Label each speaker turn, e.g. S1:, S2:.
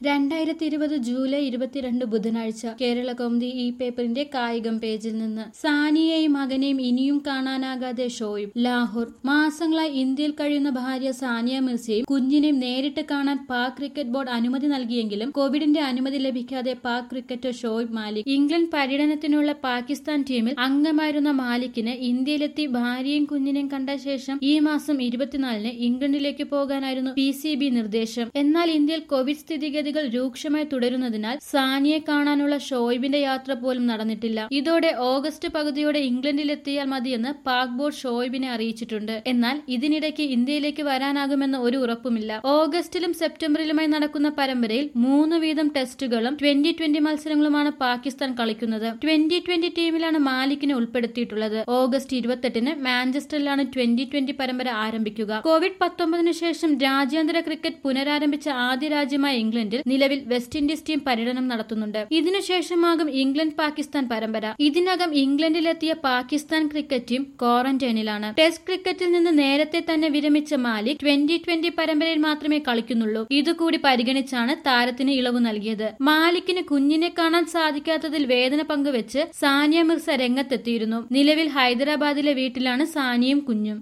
S1: 2020 July 22 ബുധനാഴ്ച കേരള കൗമുദി ഈ പേപ്പറിന്റെ കായികം പേജിൽ നിന്ന് സാനിയയും മകനെയും ഇനിയും കാണാനാകാതെ ഷോയിബ്. ലാഹോർ. മാസങ്ങളായി ഇന്ത്യയിൽ കഴിയുന്ന ഭാര്യ സാനിയ മിർസയെയും കുഞ്ഞിനെയും നേരിട്ട് കാണാൻ പാക് ക്രിക്കറ്റ് ബോർഡ് അനുമതി നൽകിയെങ്കിലും കോവിഡിന്റെ അനുമതി ലഭിക്കാതെ പാക് ക്രിക്കറ്റർ ഷോയിബ് മാലിക് ഇംഗ്ലണ്ട് പര്യടനത്തിനുള്ള പാകിസ്ഥാൻ ടീമിൽ അംഗമായിരുന്ന മാലിക്കിന് ഇന്ത്യയിലെത്തി ഭാര്യയും കുഞ്ഞിനെയും കണ്ട ശേഷം ഈ മാസം 24-ന് ഇംഗ്ലണ്ടിലേക്ക് പോകാനായിരുന്നു PCB നിർദ്ദേശം. എന്നാൽ ഇന്ത്യയിൽ കോവിഡ് സ്ഥിതിഗതികൾ രൂക്ഷമായി തുടരുന്നതിനാൽ സാനിയെ കാണാനുള്ള ഷോയിബിന്റെ യാത്ര പോലും നടന്നിട്ടില്ല. ഇതോടെ ഓഗസ്റ്റ് പകുതിയോടെ ഇംഗ്ലണ്ടിലെത്തിയാൽ മതിയെന്ന് പാക് ബോർഡ് ഷോയിബിനെ അറിയിച്ചിട്ടുണ്ട്. എന്നാൽ ഇതിനിടയ്ക്ക് ഇന്ത്യയിലേക്ക് വരാനാകുമെന്ന് ഒരു ഉറപ്പുമില്ല. ഓഗസ്റ്റിലും സെപ്റ്റംബറിലുമായി നടക്കുന്ന പരമ്പരയിൽ 3 വീതം ടെസ്റ്റുകളും 2020 മത്സരങ്ങളുമാണ് പാകിസ്ഥാൻ കളിക്കുന്നത്. 2020 ടീമിലാണ് മാലിക്കിനെ ഉൾപ്പെടുത്തിയിട്ടുള്ളത്. ഓഗസ്റ്റ് 28-ന് മാഞ്ചസ്റ്ററിലാണ് 2020 പരമ്പര ആരംഭിക്കുക. കോവിഡ്-19 ശേഷം രാജ്യാന്തര ക്രിക്കറ്റ് പുനരാരംഭിച്ച ആദ്യ രാജ്യമായ ഇംഗ്ലണ്ടിൽ നിലവിൽ വെസ്റ്റ് ഇൻഡീസ് ടീം പര്യടനം നടത്തുന്നുണ്ട്. ഇതിനുശേഷമാകും ഇംഗ്ലണ്ട് പാകിസ്ഥാൻ പരമ്പര. ഇതിനകം ഇംഗ്ലണ്ടിലെത്തിയ പാകിസ്ഥാൻ ക്രിക്കറ്റ് ടീം ക്വാറന്റൈനിലാണ്. ടെസ്റ്റ് ക്രിക്കറ്റിൽ നിന്ന് നേരത്തെ തന്നെ വിരമിച്ച മാലിക് 2020 പരമ്പരയിൽ മാത്രമേ കളിക്കുന്നുള്ളൂ. ഇതുകൂടി പരിഗണിച്ചാണ് താരത്തിന് ഇളവ് നൽകിയത്. മാലിക്കിന് കുഞ്ഞിനെ കാണാൻ സാധിക്കാത്തതിൽ വേദന പങ്കുവെച്ച് സാനിയ മിർസ രംഗത്തെത്തിയിരുന്നു. നിലവിൽ ഹൈദരാബാദിലെ വീട്ടിലാണ് സാനിയും കുഞ്ഞും.